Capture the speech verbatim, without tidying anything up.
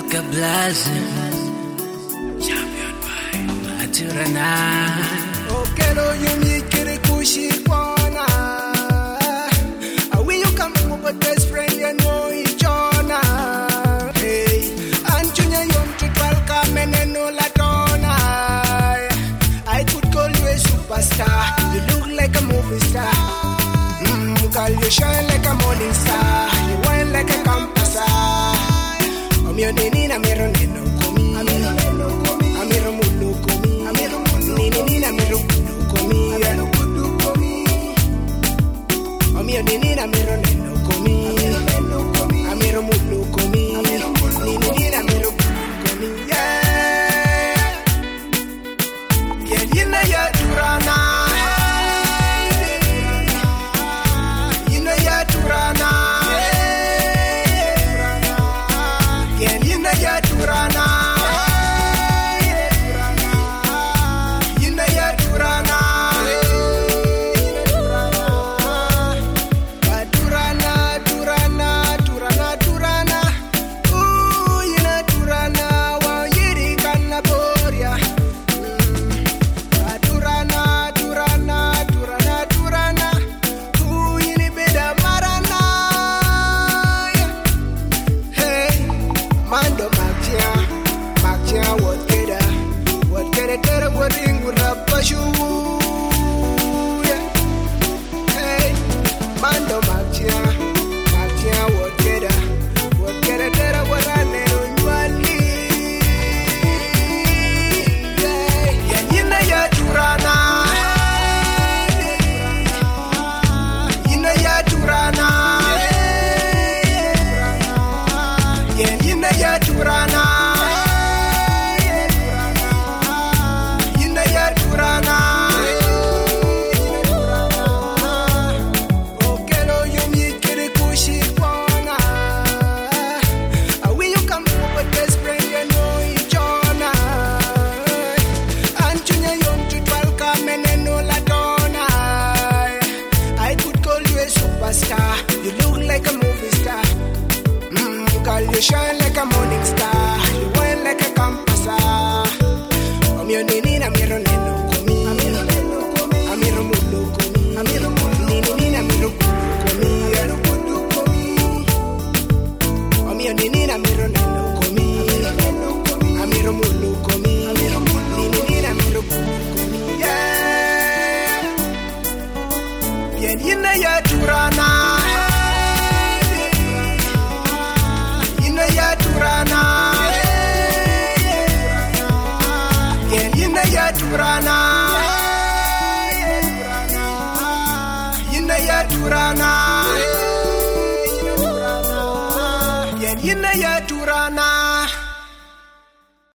Kablazen, champion by Maturana. Okay, no, you need to get a cushy corner. When you come up with best friend, you know each other. Hey, and Junior, you want to welcome and I know la donna. I could call you a superstar. You look like a movie star. Mm, call you shine like a morning star. You wine like a campus star. Mio nini na mero neno komi, amiro neno komi, amiro mulu komi, amiro mulu nini nini na mero kudu komi, amiro kudu komi. Mio nini na mero neno komi, amiro neno komi, amiro mulu komi, amiro mulu nini nini na mero kudu komi. Yeah, yeah, yina ya turana, yina ya turana. You look like a movie star. Mm, girl, you shine like a morning star. You wine like a campus star. I'm your nini na miro neno komi. Amiro neno komi. Amiro mulu komi. Amiro mulu nini nini na miro kudu komi. Amiro kudu komi. I'm your nini na miro neno komi. Amiro neno komi. Amiro mulu komi. Amiro mulu nini nini na miro kudu komi. Yeah, yeah, yina ya turana. Turana, yeah, yina ya Turana, yina ya Turana, yeah, yina ya Turana.